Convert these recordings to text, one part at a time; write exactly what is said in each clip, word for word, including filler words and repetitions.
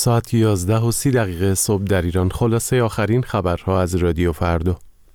ساعت یازده و سی دقیقه صبح در ایران. خلاصه آخرین خبرها از رادیو فردا.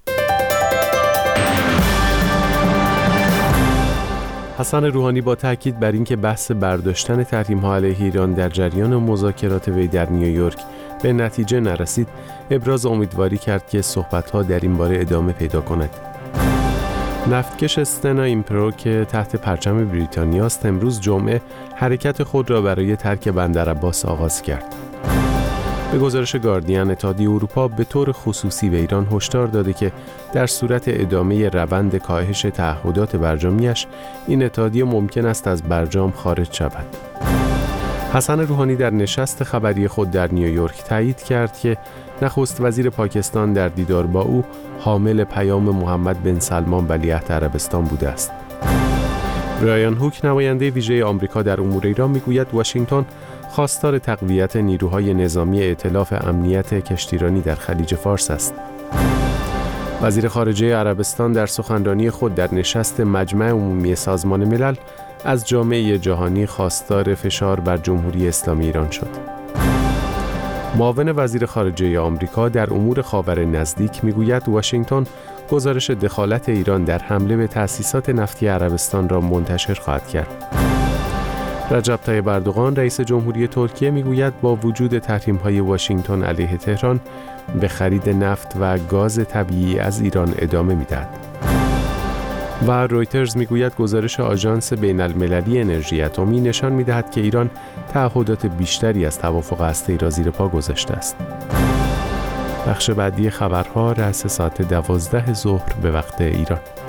حسن روحانی با تاکید بر اینکه بحث برداشتن تحریم‌ها علیه ایران در جریان مذاکرات وی در نیویورک به نتیجه نرسید، ابراز امیدواری کرد که صحبت‌ها در این باره ادامه پیدا کند. نفتکش استنا ایمپرو که تحت پرچم بریتانیا است، امروز جمعه حرکت خود را برای ترک بندر عباس آغاز کرد. به گزارش گاردین، اتحادیه اروپا به طور خصوصی به ایران هشدار داده که در صورت ادامه روند کاهش تعهدات برجامیش، این اتحادیه ممکن است از برجام خارج شود. حسن روحانی در نشست خبری خود در نیویورک تایید کرد که نخست وزیر پاکستان در دیدار با او حامل پیام محمد بن سلمان ولیعهد عربستان بوده است. برایان هوک، نماینده ویژه آمریکا در امور ایران، میگوید واشنگتن خواستار تقویت نیروهای نظامی ائتلاف امنیت کشتیرانی در خلیج فارس است. وزیر خارجه عربستان در سخنرانی خود در نشست مجمع عمومی سازمان ملل از جامعه جهانی خواستار فشار بر جمهوری اسلامی ایران شد. معاون وزیر خارجه آمریکا در امور خاور نزدیک میگوید واشنگتن گزارش دخالت ایران در حمله به تأسیسات نفتی عربستان را منتشر خواهد کرد. رجب طیب اردوغان، رئیس جمهوری ترکیه، میگوید با وجود تحریم‌های واشنگتن علیه تهران به خرید نفت و گاز طبیعی از ایران ادامه می‌دهد. و رویترز میگوید گزارش آژانس بین‌المللی انرژی اتمی نشان می‌دهد که ایران تعهدات بیشتری از توافق هسته‌ای را زیر پا گذاشته است. بخش بعدی خبرها رأس ساعت دوازده ظهر به وقت ایران.